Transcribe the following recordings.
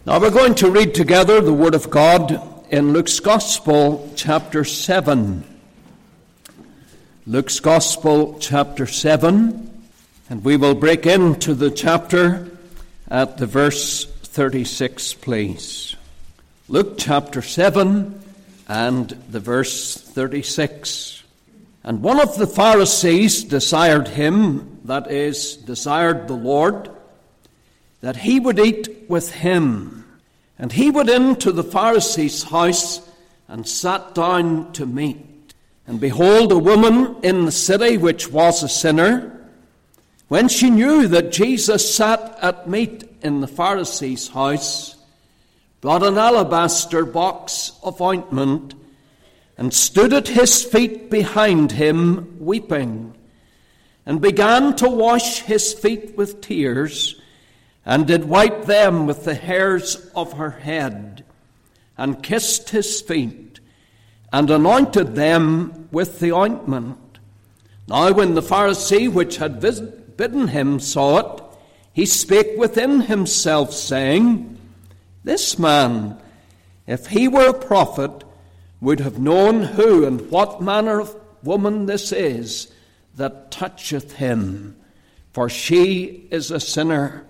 Now we're going to read together the Word of God in Luke's Gospel, chapter 7. Luke's Gospel, chapter 7, and we will break into the chapter at the verse 36, please. Luke chapter 7 and the verse 36. And one of the Pharisees desired him, that is, desired the Lord, that he would eat with him. And he went into the Pharisee's house and sat down to meat. And behold, a woman in the city which was a sinner, when she knew that Jesus sat at meat in the Pharisee's house, brought an alabaster box of ointment, and stood at his feet behind him, weeping, and began to wash his feet with tears, and did wipe them with the hairs of her head, and kissed his feet, and anointed them with the ointment. Now when the Pharisee which had bidden him saw it, he spake within himself, saying, This man, if he were a prophet, would have known who and what manner of woman this is that toucheth him, for she is a sinner.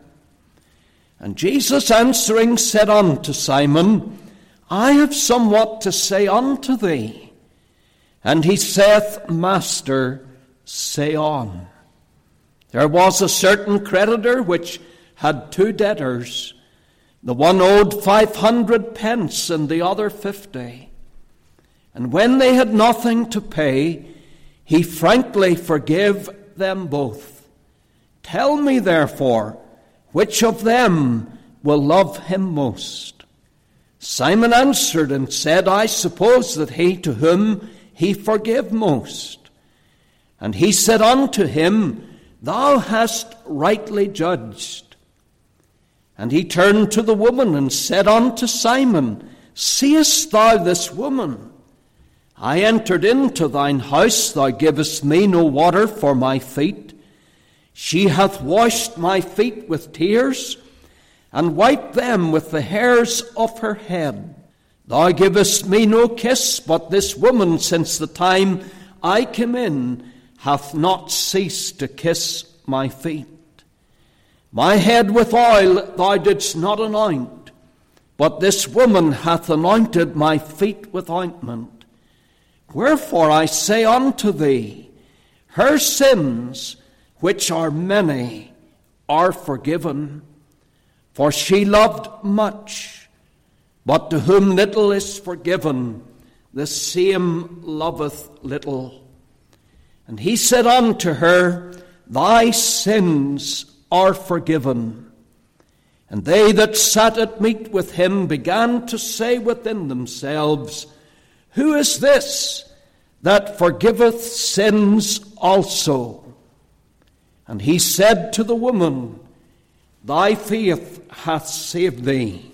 And Jesus answering said unto Simon, I have somewhat to say unto thee. And he saith, Master, say on. There was a certain creditor which had 2 debtors. The one owed 500 pence, and the other 50. And when they had nothing to pay, he frankly forgave them both. Tell me therefore, which of them will love him most? Simon answered and said, I suppose that he to whom he forgave most. And he said unto him, Thou hast rightly judged. And he turned to the woman and said unto Simon, Seest thou this woman? I entered into thine house, thou givest me no water for my feet. She hath washed my feet with tears, and wiped them with the hairs of her head. Thou givest me no kiss, but this woman, since the time I came in, hath not ceased to kiss my feet. My head with oil thou didst not anoint, but this woman hath anointed my feet with ointment. Wherefore I say unto thee, her sins, which are many, are forgiven. For she loved much, but to whom little is forgiven, the same loveth little. And he said unto her, Thy sins are forgiven. And they that sat at meat with him began to say within themselves, Who is this that forgiveth sins also? And he said to the woman, Thy faith hath saved thee.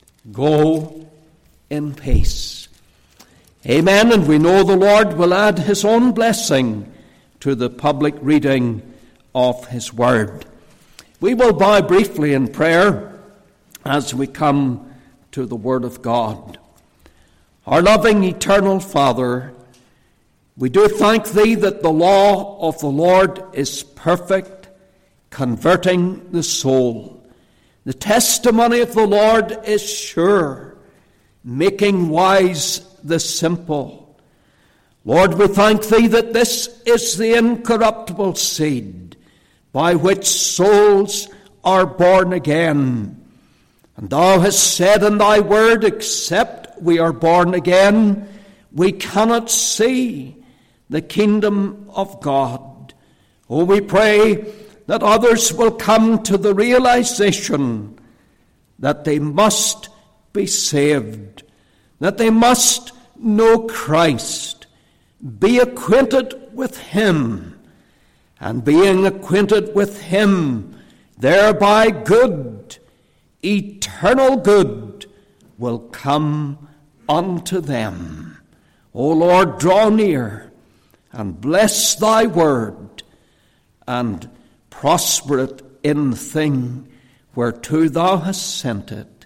Go in peace. Amen. And we know the Lord will add his own blessing to the public reading of his word. We will bow briefly in prayer as we come to the word of God. Our loving eternal Father, we do thank thee that the law of the Lord is perfect, converting the soul. The testimony of the Lord is sure, making wise the simple. Lord, we thank thee that this is the incorruptible seed by which souls are born again. And thou hast said in thy word, except we are born again, we cannot see the kingdom of God. Oh, we pray that others will come to the realization that they must be saved, that they must know Christ, be acquainted with him, and being acquainted with him, thereby good, eternal good, will come unto them. O Lord, draw near and bless thy word, and prosper it in the thing whereto thou hast sent it.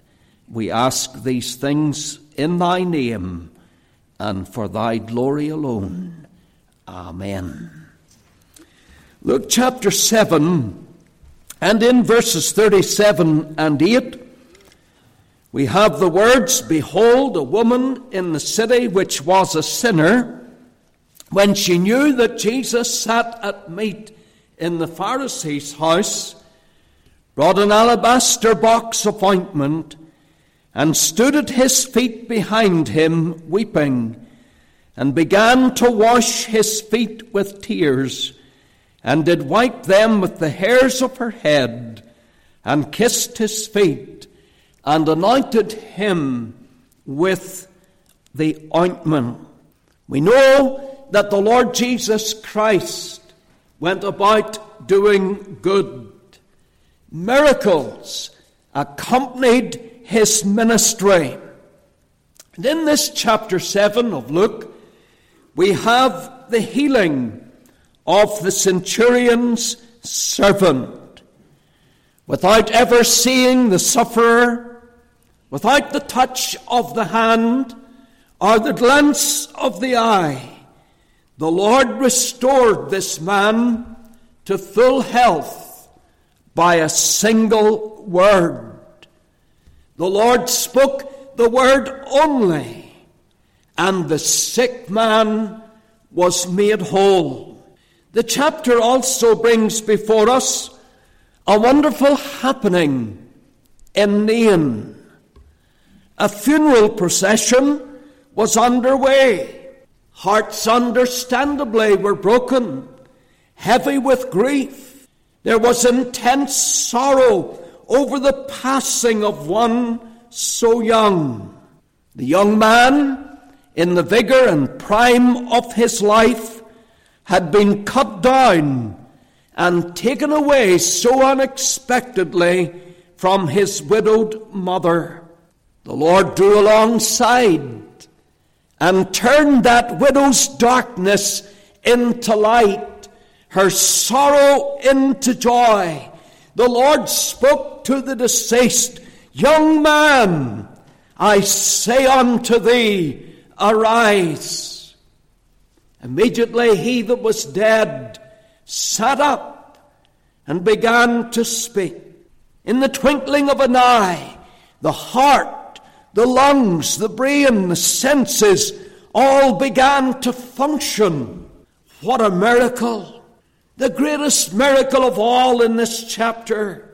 We ask these things in thy name and for thy glory alone. Amen. Luke chapter 7, and in verses 37 and 8, we have the words, "Behold, a woman in the city which was a sinner, when she knew that Jesus sat at meat in the Pharisee's house, brought an alabaster box of ointment, and stood at his feet behind him, weeping, and began to wash his feet with tears, and did wipe them with the hairs of her head, and kissed his feet, and anointed him with the ointment." We know that the Lord Jesus Christ went about doing good. Miracles accompanied his ministry. And in this chapter 7 of Luke, we have the healing of the centurion's servant. Without ever seeing the sufferer, without the touch of the hand or the glance of the eye, the Lord restored this man to full health by a single word. The Lord spoke the word only, and the sick man was made whole. The chapter also brings before us a wonderful happening in Nain. A funeral procession was underway. Hearts understandably were broken, heavy with grief. There was intense sorrow over the passing of one so young. The young man, in the vigor and prime of his life, had been cut down and taken away so unexpectedly from his widowed mother. The Lord drew alongside and turned that widow's darkness into light, her sorrow into joy. The Lord spoke to the deceased, "Young man, I say unto thee, arise." Immediately he that was dead sat up and began to speak. In the twinkling of an eye, the heart, the lungs, the brain, the senses, all began to function. What a miracle! The greatest miracle of all in this chapter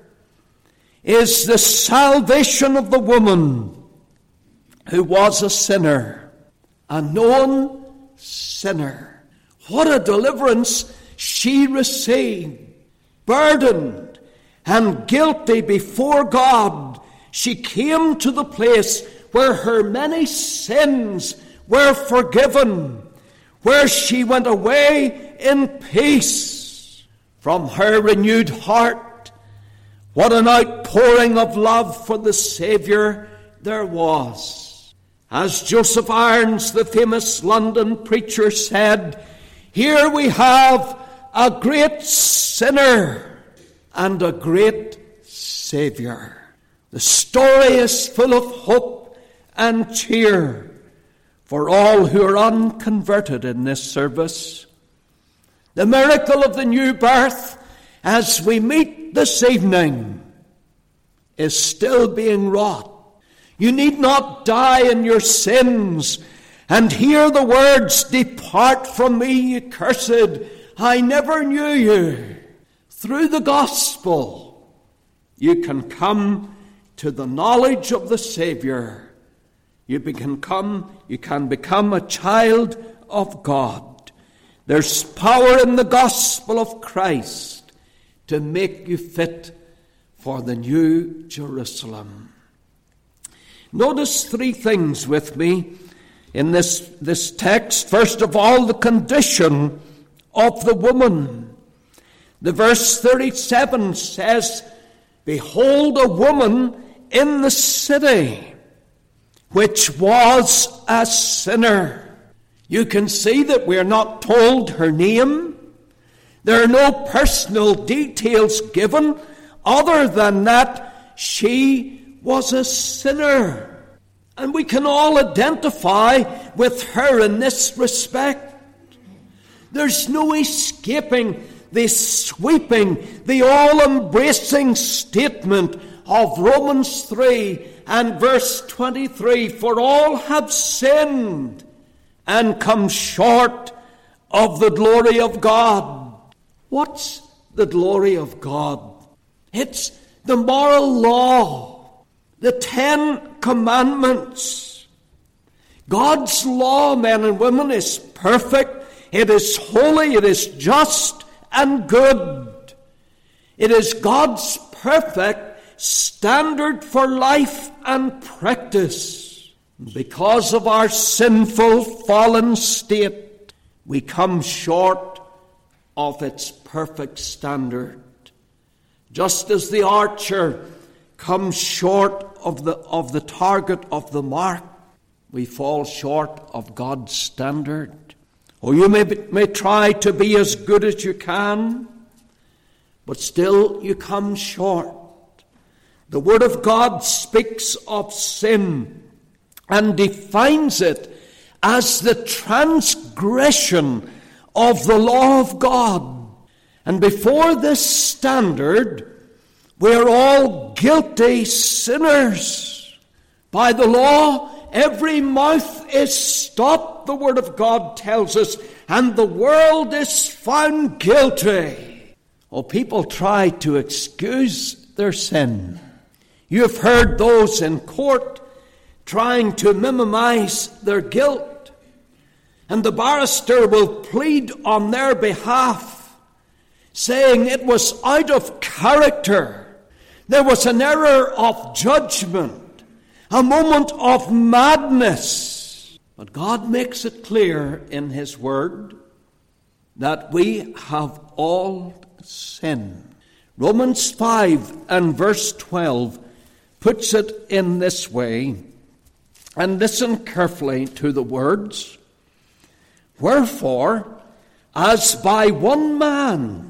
is the salvation of the woman who was a sinner, a known sinner. What a deliverance she received. Burdened and guilty before God, she came to the place where her many sins were forgiven, where she went away in peace. From her renewed heart, what an outpouring of love for the Saviour there was. As Joseph Irons, the famous London preacher, said, "Here we have a great sinner and a great Saviour." The story is full of hope and cheer for all who are unconverted in this service. The miracle of the new birth, as we meet this evening, is still being wrought. You need not die in your sins and hear the words, "Depart from me, ye cursed, I never knew you." Through the gospel, you can come to the knowledge of the Saviour. You can become a child of God. There's power in the gospel of Christ to make you fit for the new Jerusalem. Notice three things with me in this text. First of all, the condition of the woman. The verse 37 says, "Behold, a woman in the city, which was a sinner." You can see that we are not told her name. There are no personal details given other than that she was a sinner. And we can all identify with her in this respect. There's no escaping the sweeping, the all-embracing statement of Romans 3 and verse 23. For all have sinned and come short of the glory of God. What's the glory of God? It's the moral law, the 10 Commandments. God's law, men and women, is perfect. It is holy, it is just and good. It is God's perfect standard for life and practice. Because of our sinful, fallen state, we come short of its perfect standard. Just as the archer comes short of the target of the mark, we fall short of God's standard. Or you may try to be as good as you can, but still you come short. The Word of God speaks of sin and defines it as the transgression of the law of God. And before this standard, we are all guilty sinners. By the law, every mouth is stopped, the Word of God tells us, and the world is found guilty. Oh, people try to excuse their sin. You have heard those in court trying to minimize their guilt, and the barrister will plead on their behalf, saying it was out of character. There was an error of judgment, a moment of madness. But God makes it clear in His Word that we have all sinned. Romans 5 and verse 12 puts it in this way, and listen carefully to the words. Wherefore, as by one man,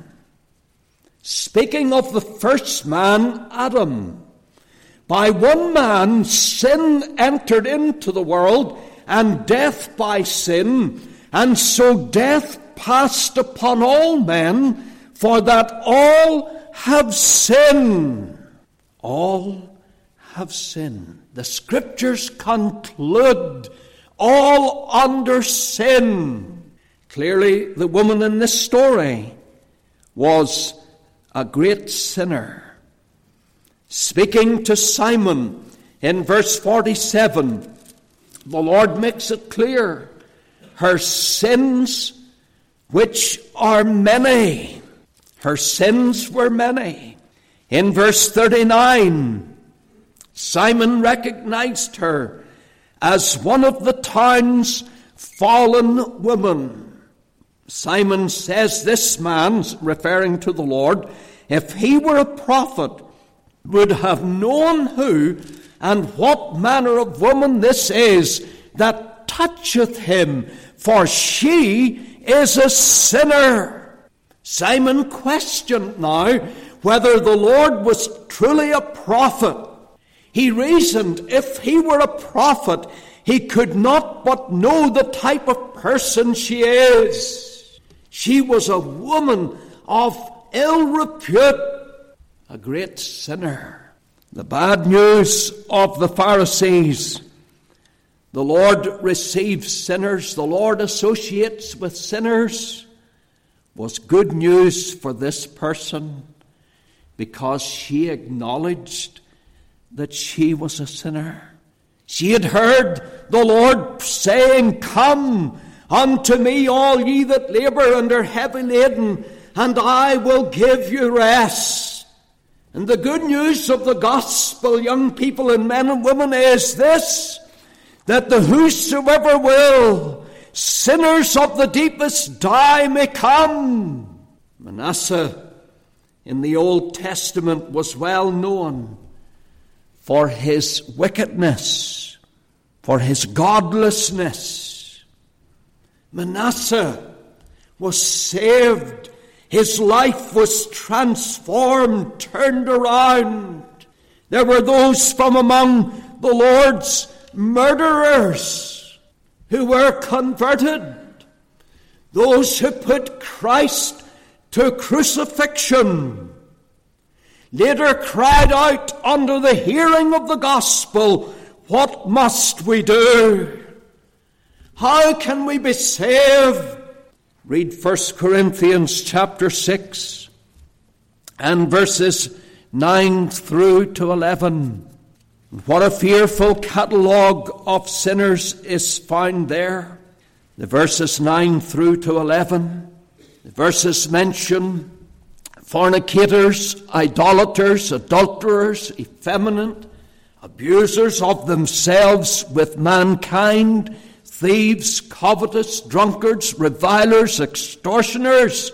speaking of the first man, Adam, by one man sin entered into the world, and death by sin, and so death passed upon all men, for that all have sinned. All have sinned. The Scriptures conclude all under sin. Clearly, the woman in this story was a great sinner. Speaking to Simon in verse 47, the Lord makes it clear, her sins, which are many. Her sins were many. In verse 39, Simon recognized her as one of the town's fallen women. Simon says this man, referring to the Lord, if he were a prophet, would have known who and what manner of woman this is that toucheth him, for she is a sinner. Simon questioned now whether the Lord was truly a prophet. He reasoned if he were a prophet, he could not but know the type of person she is. She was a woman of ill repute, a great sinner. The bad news of the Pharisees. The Lord receives sinners. The Lord associates with sinners. Was good news for this person because she acknowledged that she was a sinner. She had heard the Lord saying, come unto me, all ye that labor and are heavy laden, and I will give you rest. And the good news of the gospel, young people and men and women, is this, that the whosoever will, sinners of the deepest dye, may come. Manasseh in the Old Testament was well known for his wickedness, for his godlessness. Manasseh was saved. His life was transformed, turned around. There were those from among the Lord's murderers who were converted. Those who put Christ to crucifixion later cried out under the hearing of the gospel, "What must we do? How can we be saved?" Read 1 Corinthians chapter 6 and verses 9 through to 11. What a fearful catalogue of sinners is found there. The verses 9 through to 11. The verses mention fornicators, idolaters, adulterers, effeminate, abusers of themselves with mankind, thieves, covetous, drunkards, revilers, extortioners.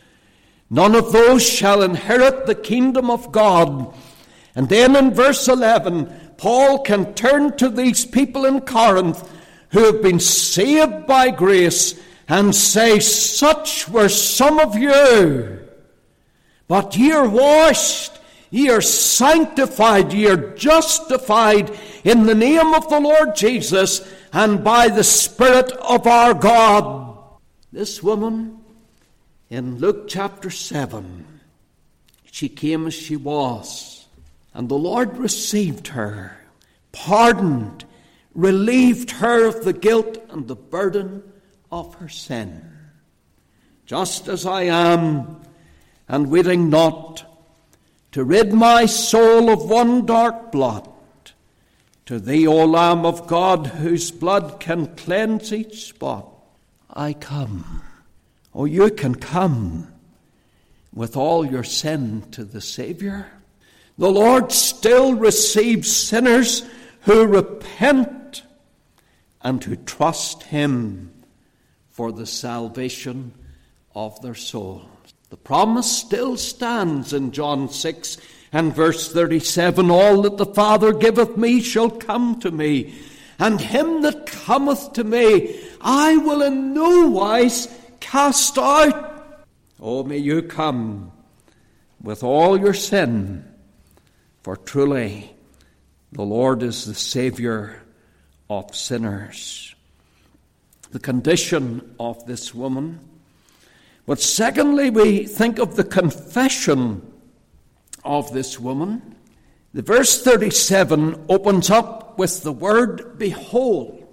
None of those shall inherit the kingdom of God. And then in verse 11, Paul can turn to these people in Corinth who have been saved by grace and say, "Such were some of you. But ye are washed, ye are sanctified, ye are justified in the name of the Lord Jesus and by the Spirit of our God." This woman in Luke chapter 7, she came as she was, and the Lord received her, pardoned, relieved her of the guilt and the burden of her sin. "Just as I am, and waiting not to rid my soul of one dark blot, to thee, O Lamb of God, whose blood can cleanse each spot, I come." Oh, you can come with all your sin to the Savior. The Lord still receives sinners who repent and who trust Him for the salvation of their souls. The promise still stands in John 6 and verse 37, "All that the Father giveth me shall come to me, and him that cometh to me I will in no wise cast out." Oh, may you come with all your sin, for truly the Lord is the Savior of sinners. The condition of this woman. But secondly, we think of the confession of this woman. The verse 37 opens up with the word "behold."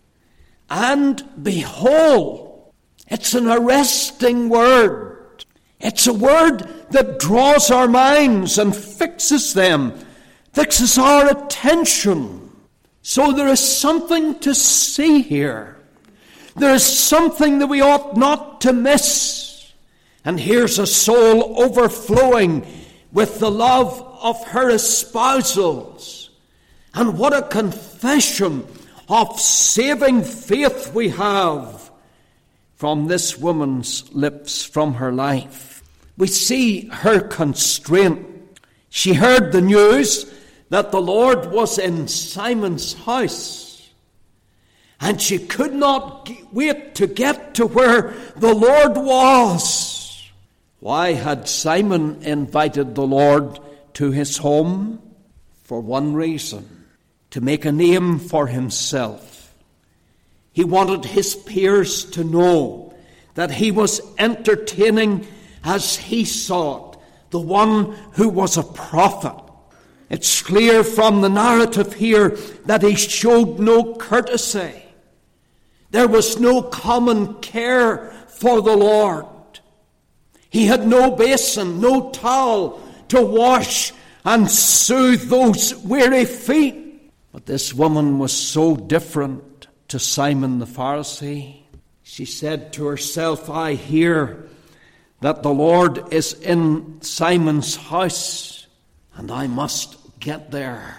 And behold. It's an arresting word. It's a word that draws our minds and fixes them, fixes our attention. So there is something to see here. There is something that we ought not to miss. And here's a soul overflowing with the love of her espousals. And what a confession of saving faith we have from this woman's lips, from her life. We see her constraint. She heard the news that the Lord was in Simon's house, and she could not wait to get to where the Lord was. Why had Simon invited the Lord to his home? For one reason: to make a name for himself. He wanted his peers to know that he was entertaining, as he saw it, the one who was a prophet. It's clear from the narrative here that he showed no courtesy. There was no common care for the Lord. He had no basin, no towel to wash and soothe those weary feet. But this woman was so different to Simon the Pharisee. She said to herself, "I hear that the Lord is in Simon's house, and I must get there."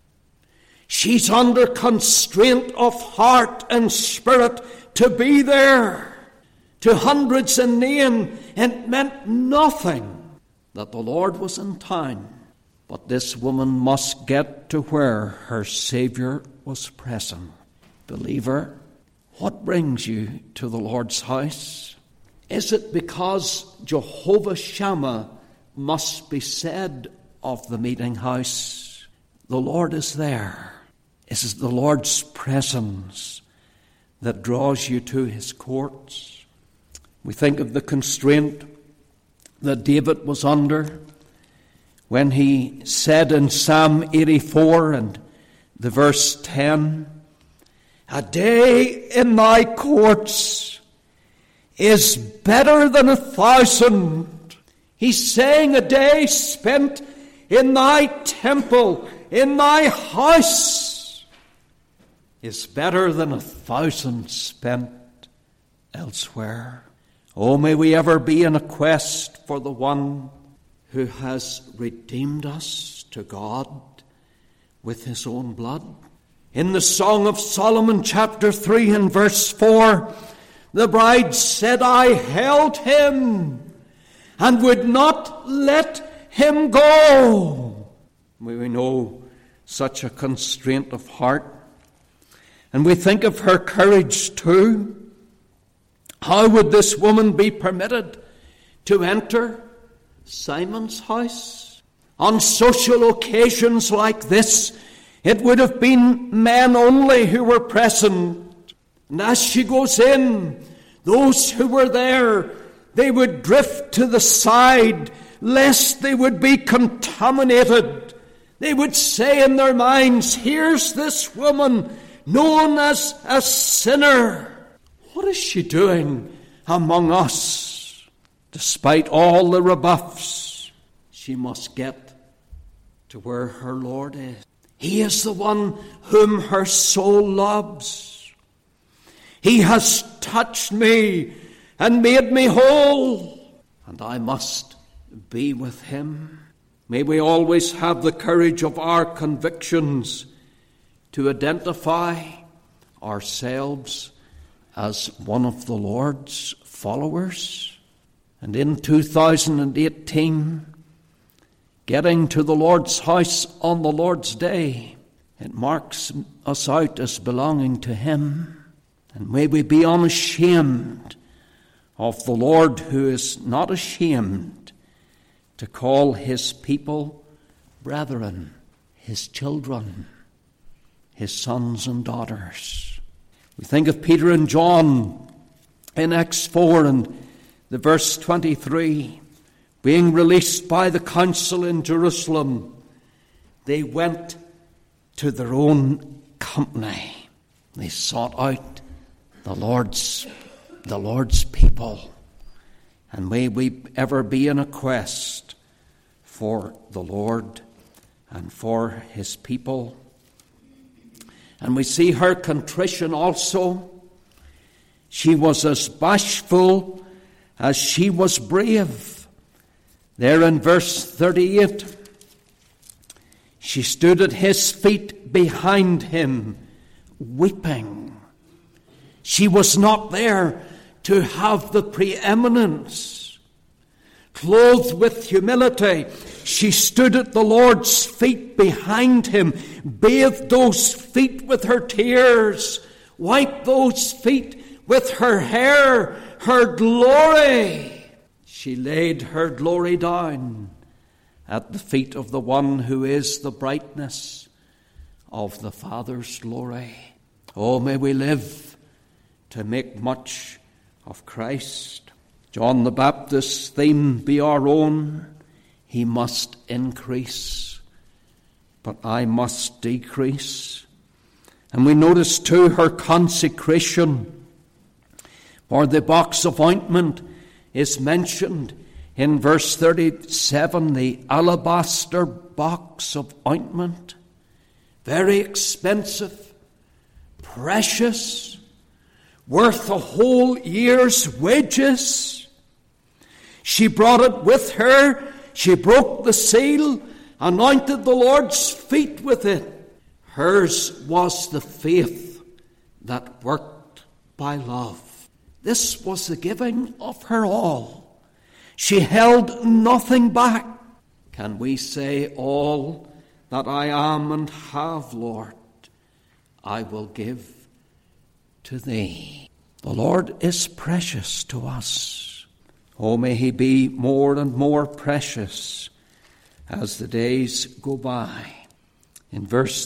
She's under constraint of heart and spirit to be there. To hundreds in Nain, it meant nothing that the Lord was in town. But this woman must get to where her Savior was present. Believer, what brings you to the Lord's house? Is it because Jehovah Shammah must be said of the meeting house? the Lord is there. It is the Lord's presence that draws you to his courts. We think of the constraint that David was under when he said in Psalm 84 and the verse 10, "A day in thy courts is better than 1,000. He's saying a day spent in thy temple, in thy house, is better than 1,000 spent elsewhere. Oh, may we ever be in a quest for the one who has redeemed us to God with his own blood. In the Song of Solomon, chapter 3 and verse 4, the bride said, "I held him and would not let him go." May we know such a constraint of heart. And we think of her courage too. How would this woman be permitted to enter Simon's house? On social occasions like this, it would have been men only who were present. And as she goes in, those who were there, they would drift to the side, lest they would be contaminated. They would say in their minds, "Here's this woman known as a sinner. What is she doing among us?" Despite all the rebuffs, she must get to where her Lord is. He is the one whom her soul loves. He has touched me and made me whole, and I must be with him. May we always have the courage of our convictions to identify ourselves as one of the Lord's followers. And in 2018, getting to the Lord's house on the Lord's day, it marks us out as belonging to him. And may we be unashamed of the Lord, who is not ashamed to call his people brethren, his children, his sons and daughters. We think of Peter and John in Acts 4 and the verse 23. Being released by the council in Jerusalem, they went to their own company. They sought out the Lord's people. And may we ever be in a quest for the Lord and for his people. And we see her contrition also. She was as bashful as she was brave. There in verse 38, she stood at his feet behind him, weeping. She was not there to have the preeminence. Clothed with humility, she stood at the Lord's feet behind him, bathed those feet with her tears, wiped those feet with her hair, her glory. She laid her glory down at the feet of the one who is the brightness of the Father's glory. Oh, may we live to make much of Christ. John the Baptist's theme be our own. He must increase, but I must decrease. And we notice too her consecration. For the box of ointment is mentioned in verse 37, the alabaster box of ointment. Very expensive, precious, worth a whole year's wages. She brought it with her. She broke the seal, anointed the Lord's feet with it. Hers was the faith that worked by love. This was the giving of her all. She held nothing back. Can we say, all that I am and have, Lord, I will give to thee? The Lord is precious to us. Oh, may he be more and more precious as the days go by. In verse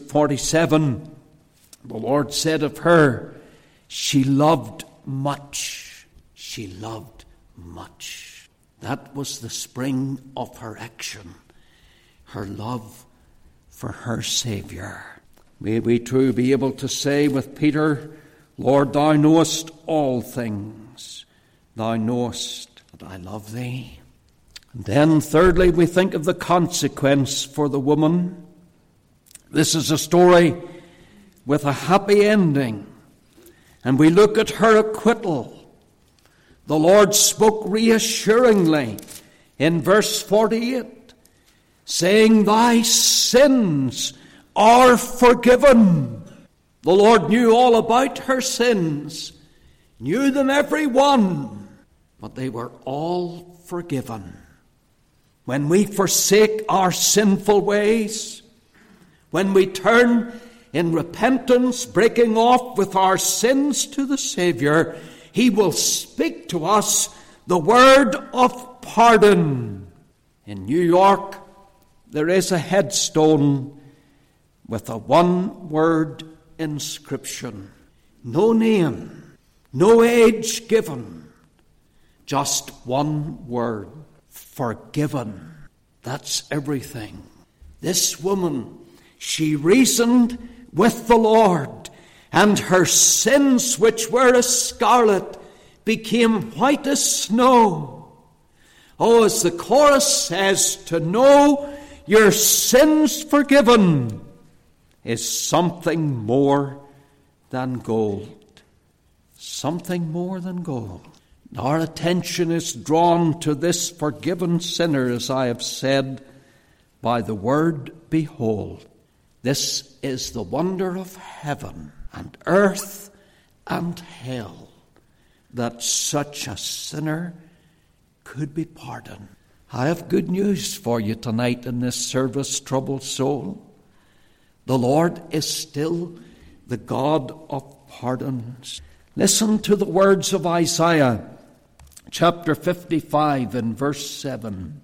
47, the Lord said of her, she loved much. She loved much. That was the spring of her action, her love for her Saviour. May we too be able to say with Peter, Lord, thou knowest all things. Thou knowest that I love thee. And then thirdly, we think of the consequence for the woman. This is a story with a happy ending. And we look at her acquittal. The Lord spoke reassuringly in verse 48, saying, thy sins are forgiven. The Lord knew all about her sins, knew them every one, but they were all forgiven. When we forsake our sinful ways, when we turn in repentance, breaking off with our sins to the Saviour, He will speak to us the word of pardon. In New York, there is a headstone with a one-word inscription. No name, no age given, just one word, forgiven. That's everything. This woman, she reasoned with the Lord, and her sins, which were as scarlet, became white as snow. Oh, as the chorus says, to know your sins forgiven is something more than gold. Something more than gold. Our attention is drawn to this forgiven sinner, as I have said, by the word, behold. This is the wonder of heaven and earth and hell, that such a sinner could be pardoned. I have good news for you tonight in this service, troubled soul. The Lord is still the God of pardons. Listen to the words of Isaiah, chapter 55 and verse 7.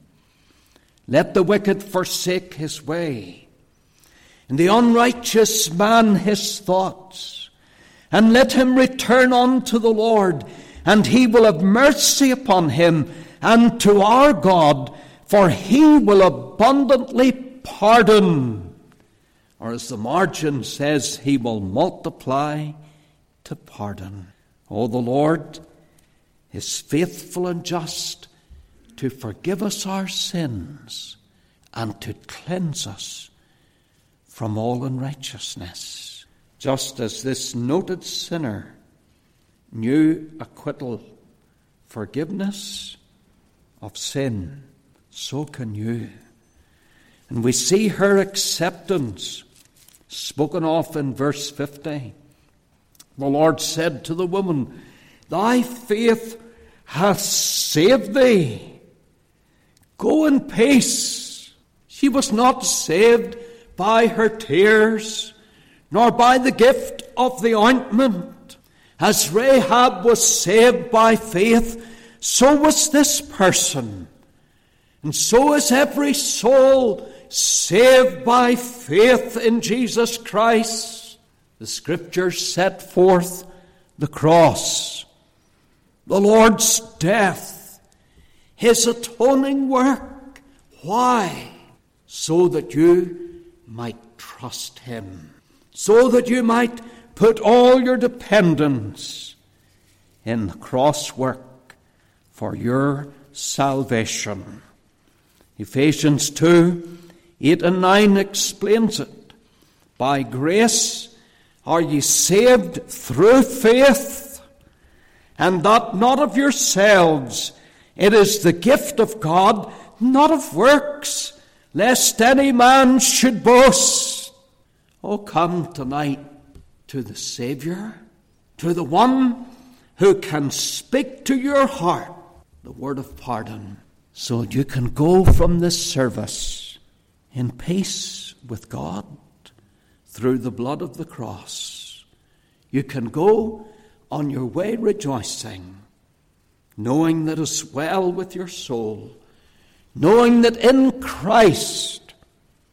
Let the wicked forsake his way, and the unrighteous man his thoughts, and let him return unto the Lord, and He will have mercy upon him, and to our God, for He will abundantly pardon. Or as the margin says, He will multiply to pardon. Oh, the Lord is faithful and just to forgive us our sins and to cleanse us from all unrighteousness. Just as this noted sinner knew acquittal, forgiveness of sin, so can you. And we see her acceptance spoken of in verse 50. The Lord said to the woman, thy faith hath saved thee. Go in peace. She was not saved by her tears, nor by the gift of the ointment. As Rahab was saved by faith, so was this person. And so is every soul saved by faith in Jesus Christ. The Scriptures set forth the cross, the Lord's death, His atoning work. Why? So that you might trust Him, so that you might put all your dependence in the cross work for your salvation. Ephesians 2, 8 and 9 explains it. By grace are ye saved through faith, and that not of yourselves. It is the gift of God, not of works, lest any man should boast. Oh, come tonight to the Saviour, to the one who can speak to your heart the word of pardon, so you can go from this service in peace with God through the blood of the cross. You can go on your way rejoicing, knowing that it's well with your soul, knowing that in Christ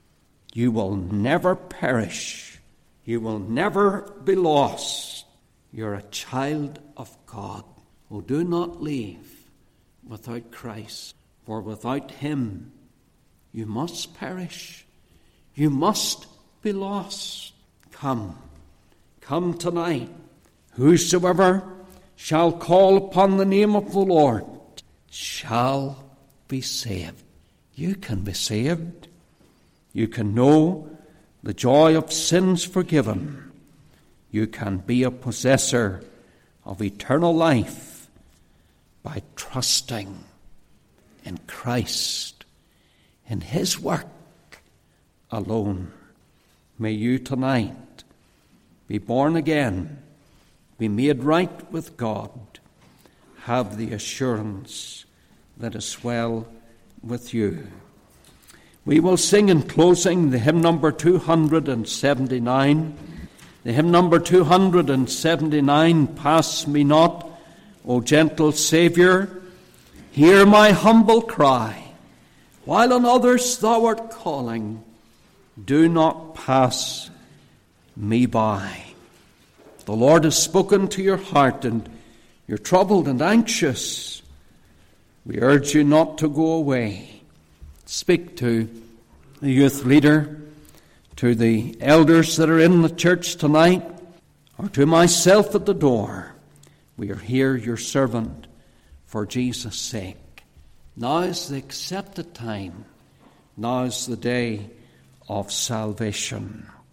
You will never perish. You will never be lost. You're a child of God. Oh, do not leave without Christ, for without him you must perish. You must be lost. Come tonight. Whosoever shall call upon the name of the Lord shall be saved. You can be saved. You can know the joy of sins forgiven. You can be a possessor of eternal life by trusting in Christ, in his work alone. May you tonight be born again, be made right with God, have the assurance that is well with you. We will sing in closing the hymn number 279. The hymn number 279, Pass Me Not, O Gentle Saviour, hear my humble cry. While on others thou art calling, do not pass me by. The Lord has spoken to your heart and you're troubled and anxious. We urge you not to go away. Speak to the youth leader, to the elders that are in the church tonight, or to myself at the door. We are here, your servant, for Jesus' sake. Now is the accepted time. Now is the day of salvation.